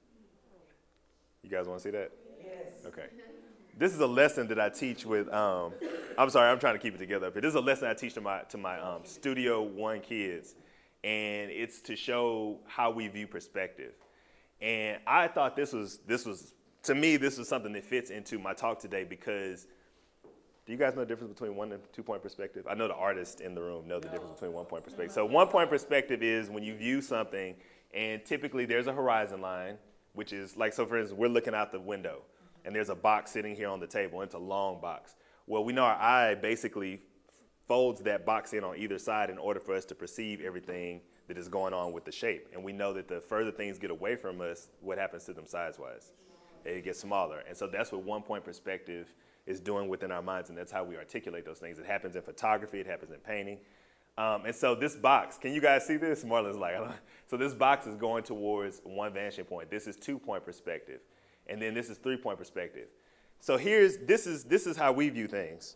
Speaker 2: You guys want to see that? Yes. Okay. This is a lesson that I teach with, um, I'm sorry, I'm trying to keep it together up here. This is a lesson I teach to my, to my um, Studio One kids. And it's to show how we view perspective. And I thought this was, this was, to me, this was something that fits into my talk today because do you guys know the difference between one and two point perspective? I know the artists in the room know the difference between one point perspective. So one point perspective is when you view something and typically there's a horizon line, which is like, so for instance, we're looking out the window and there's a box sitting here on the table and it's a long box. Well, we know our eye basically folds that box in on either side in order for us to perceive everything that is going on with the shape. And we know that the further things get away from us, what happens to them size-wise? They get smaller. And so that's what one-point perspective is doing within our minds, and that's how we articulate those things. It happens in photography. It happens in painting. Um, and so this box, can you guys see this? Marlon's like, I don't. So this box is going towards one vanishing point. This is two-point perspective. And then this is three-point perspective. So here's, this is, this is how we view things.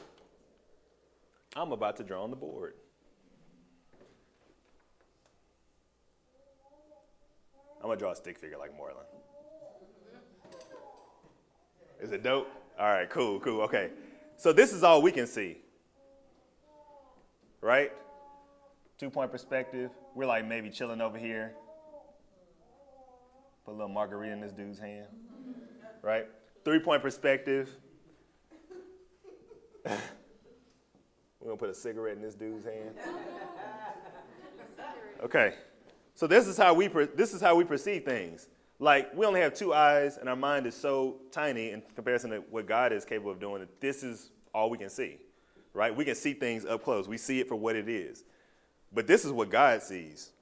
Speaker 2: I'm about to draw on the board. I'm going to draw a stick figure like Marlon. Is it dope? All right, cool, cool, okay. So this is all we can see, right? Two-point perspective. We're like maybe chilling over here. Put a little margarita in this dude's hand, right? Three-point perspective. We're going to put a cigarette in this dude's hand. Okay. So this is how we per- this is how we perceive things. Like, we only have two eyes, and our mind is so tiny in comparison to what God is capable of doing that this is all we can see, right? We can see things up close. We see it for what it is. But this is what God sees.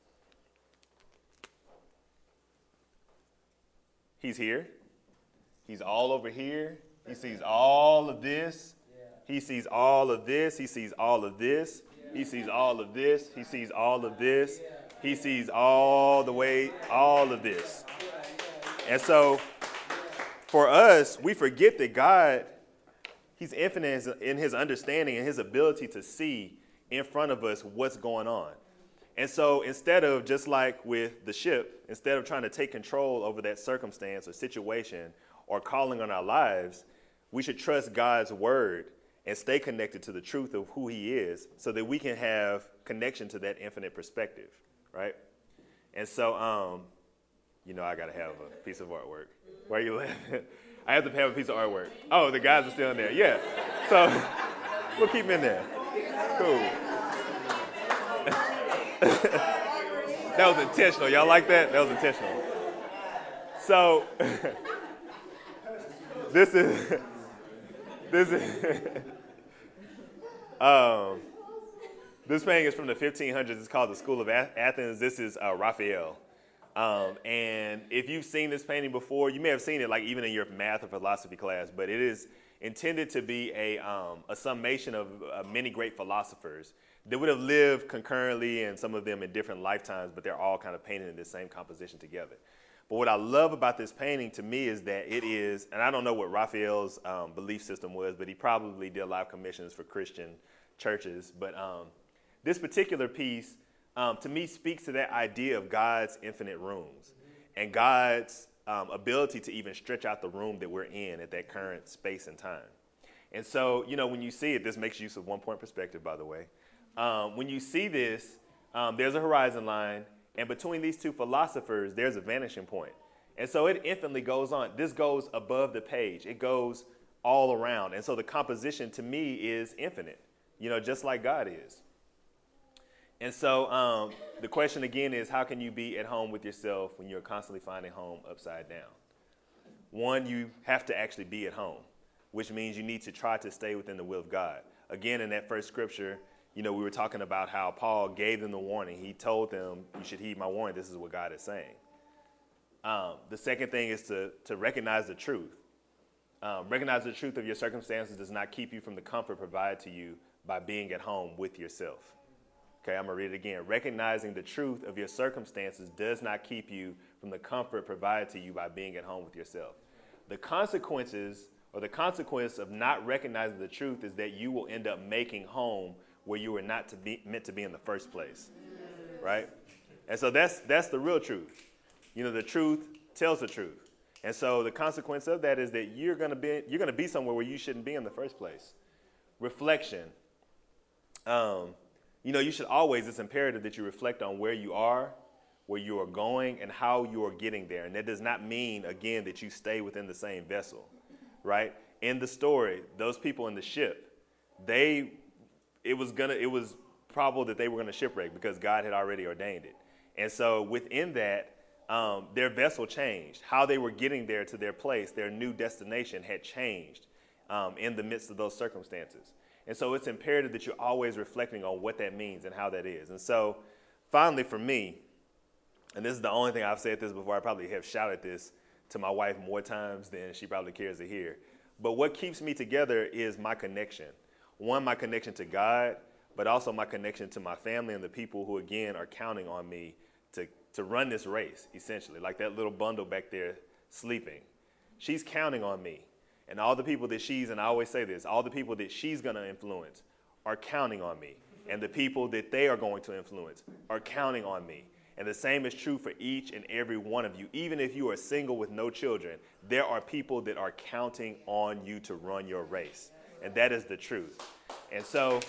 Speaker 2: He's here. He's all over here. He sees all of this. He sees all of this. He sees all of this. He sees all of this. He sees all of this. He sees all the way, all of this. And so for us, we forget that God, he's infinite in his understanding and his ability to see in front of us what's going on. And so instead of, just like with the ship, instead of trying to take control over that circumstance or situation or calling on our lives, we should trust God's word and stay connected to the truth of who he is so that we can have connection to that infinite perspective, right? And so, um, you know, I got to have a piece of artwork. Where are you laughing? I have to have a piece of artwork. Oh, the guys are still in there. Yeah. So we'll keep them in there. Cool. That was intentional. Y'all like that? That was intentional. So this is, this is, um, this painting is from the fifteen hundreds. It's called the School of Athens. This is uh, Raphael. Um, and if you've seen this painting before, you may have seen it like even in your math or philosophy class, but it is intended to be a, um, a summation of uh, many great philosophers that would have lived concurrently, and some of them in different lifetimes, but they're all kind of painted in this same composition together. But what I love about this painting to me is that it is, and I don't know what Raphael's um, belief system was, but he probably did a lot of commissions for Christian churches. But um, this particular piece, Um, to me, speaks to that idea of God's infinite rooms and God's um, ability to even stretch out the room that we're in at that current space and time. And so, you know, when you see it, this makes use of one-point perspective, by the way. Um, when you see this, um, there's a horizon line, and between these two philosophers, there's a vanishing point. And so it infinitely goes on. This goes above the page. It goes all around. And so the composition, to me, is infinite, you know, just like God is. And so um, the question again is, how can you be at home with yourself when you're constantly finding home upside down? One, you have to actually be at home, which means you need to try to stay within the will of God. Again, in that first scripture, you know, we were talking about how Paul gave them the warning. He told them, you should heed my warning. This is what God is saying. Um, the second thing is to, to recognize the truth. Um, recognize the truth of your circumstances does not keep you from the comfort provided to you by being at home with yourself. Okay, I'm going to read it again. Recognizing the truth of your circumstances does not keep you from the comfort provided to you by being at home with yourself. The consequences or the consequence of not recognizing the truth is that you will end up making home where you were not to be, meant to be in the first place, right? And so that's that's the real truth. You know, the truth tells the truth. And so the consequence of that is that you're going to be you're going to be somewhere where you shouldn't be in the first place. Reflection. Um You know, you should always, it's imperative that you reflect on where you are, where you are going, and how you are getting there. And that does not mean, again, that you stay within the same vessel, right? In the story, those people in the ship, they, it was gonna, it was probable that they were going to shipwreck because God had already ordained it. And so within that, um, their vessel changed. How they were getting there to their place, their new destination had changed um, in the midst of those circumstances. And so it's imperative that you're always reflecting on what that means and how that is. And so finally for me, and this is the only thing I've said this before, I probably have shouted this to my wife more times than she probably cares to hear. But what keeps me together is my connection. One, my connection to God, but also my connection to my family and the people who, again, are counting on me to, to run this race, essentially. Like that little bundle back there sleeping. She's counting on me. And all the people that she's, and I always say this, all the people that she's going to influence are counting on me. And the people that they are going to influence are counting on me. And the same is true for each and every one of you. Even if you are single with no children, there are people that are counting on you to run your race. And that is the truth. And so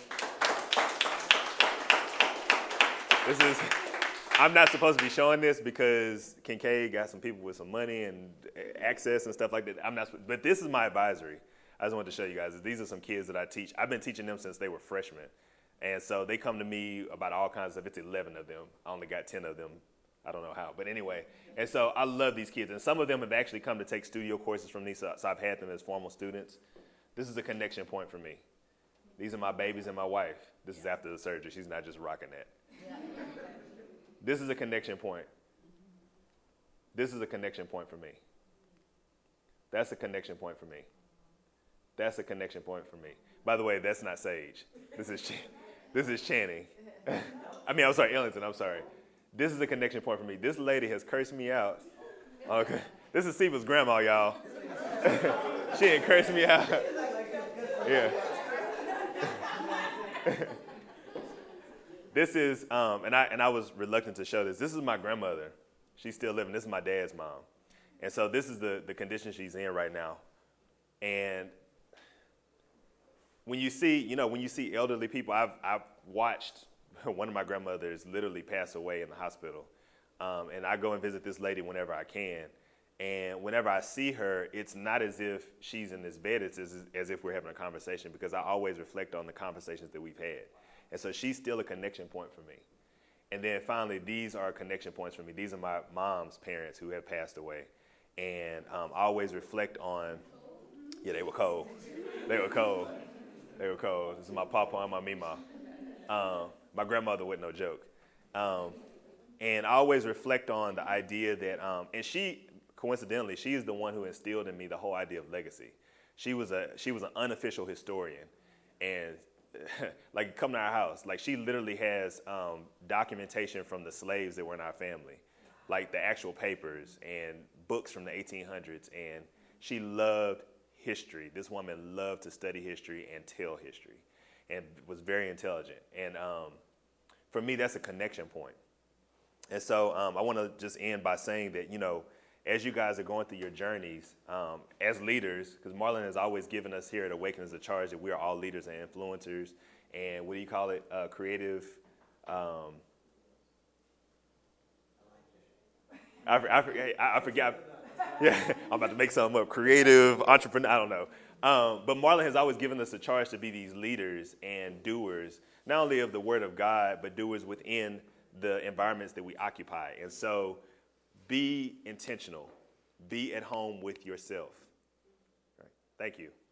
Speaker 2: this is, I'm not supposed to be showing this because Kincaid got some people with some money and access and stuff like that. I'm not, but this is my advisory. I just wanted to show you guys. These are some kids that I teach. I've been teaching them since they were freshmen. And so they come to me about all kinds of stuff. It's eleven of them. I only got ten of them. I don't know how. But anyway, and so I love these kids. And some of them have actually come to take studio courses from me, so, so I've had them as formal students. This is a connection point for me. These are my babies and my wife. This is after the surgery. She's not just rocking that. This is a connection point. This is a connection point for me. That's a connection point for me. That's a connection point for me. By the way, that's not Sage. This is Ch- this is Channing. I mean, I'm sorry, Ellington. I'm sorry. This is a connection point for me. This lady has cursed me out. Okay, this is Siva's grandma, y'all. She didn't curse me out. Yeah. This is, um, and I and I was reluctant to show this. This is my grandmother. She's still living. This is my dad's mom. And so this is the, the condition she's in right now. And when you see, you know, when you see elderly people, I've, I've watched one of my grandmothers literally pass away in the hospital. Um, and I go and visit this lady whenever I can. And whenever I see her, it's not as if she's in this bed. It's as, as if we're having a conversation, because I always reflect on the conversations that we've had. And so she's still a connection point for me. And then finally, these are connection points for me. These are my mom's parents who have passed away. And um, I always reflect on, yeah, they were cold. They were cold. They were cold. This is my papa and my mima. Um, my grandmother wasn't no joke. Um, and I always reflect on the idea that, um, and she, coincidentally, she is the one who instilled in me the whole idea of legacy. She was a she was an unofficial historian. And like, come to our house. Like, she literally has um, documentation from the slaves that were in our family, like the actual papers and books from the eighteen hundreds. And she loved history. This woman loved to study history and tell history, and was very intelligent. And um, for me, that's a connection point. And so um, I want to just end by saying that, you know, as you guys are going through your journeys um, as leaders, because Marlon has always given us here at Awakenings a charge that we are all leaders and influencers, and what do you call it? Uh, creative. Um, I, I, I, I forget. Yeah, I'm about to make something up. Creative entrepreneur. I don't know. Um, but Marlon has always given us a charge to be these leaders and doers, not only of the Word of God, but doers within the environments that we occupy. And so, be intentional. Be at home with yourself. All right. Thank you.